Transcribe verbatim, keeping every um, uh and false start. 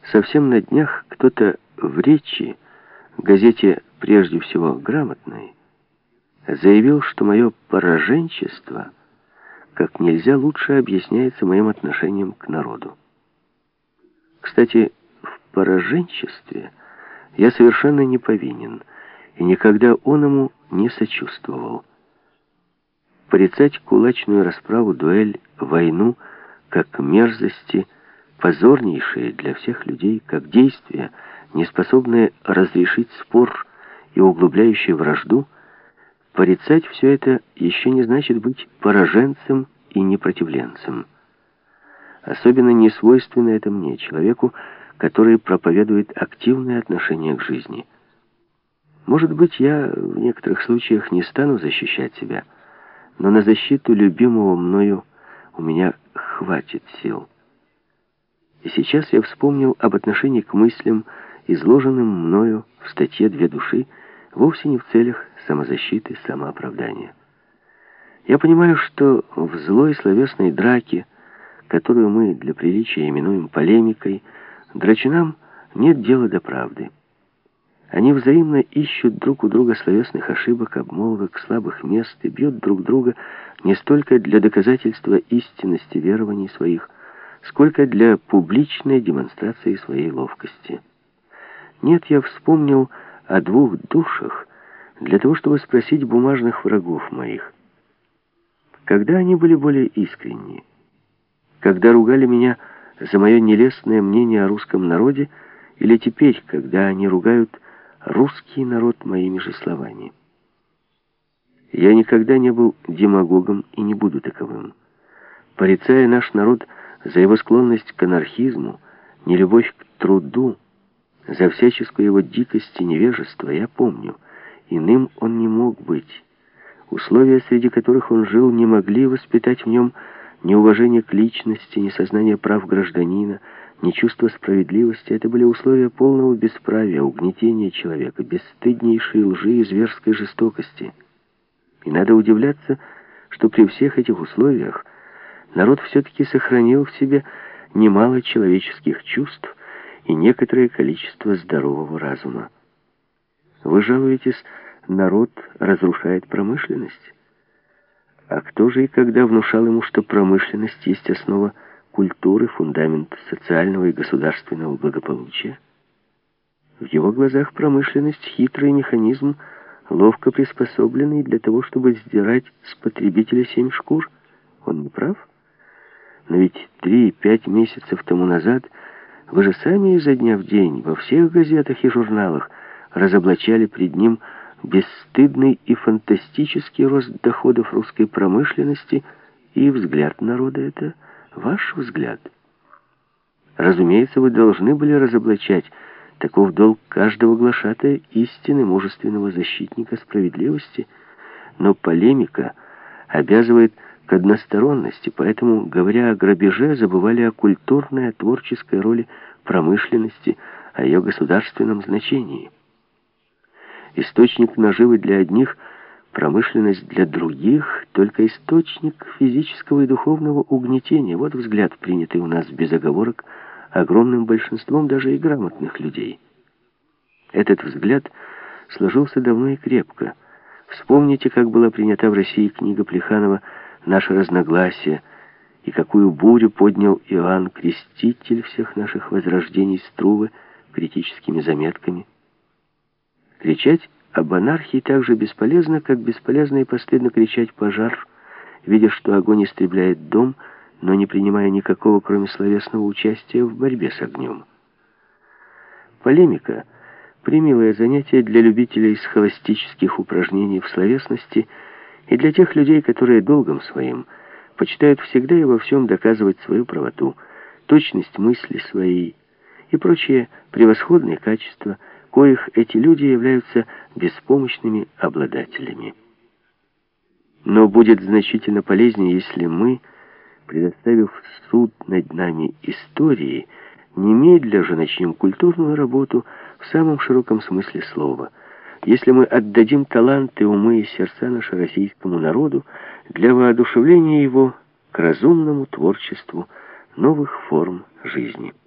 Совсем на днях кто-то в речи, газете прежде всего грамотной, заявил, что мое пораженчество как нельзя лучше объясняется моим отношением к народу. Кстати, в пораженчестве я совершенно не повинен и никогда оному не сочувствовал. Порицать кулачную расправу, дуэль, войну как мерзости, позорнейшие для всех людей, как действия, не способные разрешить спор и углубляющие вражду, порицать все это еще не значит быть пораженцем и непротивленцем. Особенно не свойственно это мне, человеку, который проповедует активное отношение к жизни. Может быть, я в некоторых случаях не стану защищать себя, но на защиту любимого мною у меня хватит сил. И сейчас я вспомнил об отношении к мыслям, изложенным мною в статье «Две души», вовсе не в целях самозащиты, самооправдания. Я понимаю, что в злой словесной драке, которую мы для приличия именуем полемикой, драчунам нет дела до правды. Они взаимно ищут друг у друга словесных ошибок, обмолвок, слабых мест и бьют друг друга не столько для доказательства истинности верований своих, сколько для публичной демонстрации своей ловкости. Нет, я вспомнил о двух душах для того, чтобы спросить бумажных врагов моих. Когда они были более искренни? Когда ругали меня за мое нелестное мнение о русском народе, или теперь, когда они ругают русский народ моими же словами? Я никогда не был демагогом и не буду таковым. Порицая наш народ за его склонность к анархизму, нелюбовь к труду, за всяческую его дикость и невежество, я помню, иным он не мог быть. Условия, среди которых он жил, не могли воспитать в нем ни уважение к личности, ни сознание прав гражданина, ни чувство справедливости. Это были условия полного бесправия, угнетения человека, бесстыднейшей лжи и зверской жестокости. И надо удивляться, что при всех этих условиях народ все-таки сохранил в себе немало человеческих чувств и некоторое количество здорового разума. Вы жалуетесь, народ разрушает промышленность? А кто же и когда внушал ему, что промышленность есть основа культуры, фундамент социального и государственного благополучия? В его глазах промышленность — хитрый механизм, ловко приспособленный для того, чтобы сдирать с потребителя семь шкур. Он не прав? Но ведь три-пять месяцев тому назад вы же сами изо дня в день во всех газетах и журналах разоблачали пред ним бесстыдный и фантастический рост доходов русской промышленности, и взгляд народа — это ваш взгляд. Разумеется, вы должны были разоблачать. Таков долг каждого глашатая истины, мужественного защитника справедливости. Но полемика обязывает к односторонности, поэтому, говоря о грабеже, забывали о культурной, о творческой роли промышленности, о ее государственном значении. Источник наживы для одних, промышленность для других, только источник физического и духовного угнетения. Вот взгляд, принятый у нас без оговорок огромным большинством даже и грамотных людей. Этот взгляд сложился давно и крепко. Вспомните, как была принята в России книга Плеханова «Наше разногласие», и какую бурю поднял Иоанн Креститель всех наших возрождений с Трувы критическими заметками. Кричать об анархии так же бесполезно, как бесполезно и постыдно кричать «пожар», видя, что огонь истребляет дом, но не принимая никакого, кроме словесного, участия в борьбе с огнем. Полемика — примилое занятие для любителей схоластических упражнений в словесности и для тех людей, которые долгом своим почитают всегда и во всем доказывать свою правоту, точность мысли своей и прочие превосходные качества, коих эти люди являются беспомощными обладателями. Но будет значительно полезнее, если мы, предоставив суд над нами истории, немедля же начнем культурную работу в самом широком смысле слова. Если мы отдадим таланты, умы и сердца наши российскому народу для воодушевления его к разумному творчеству новых форм жизни.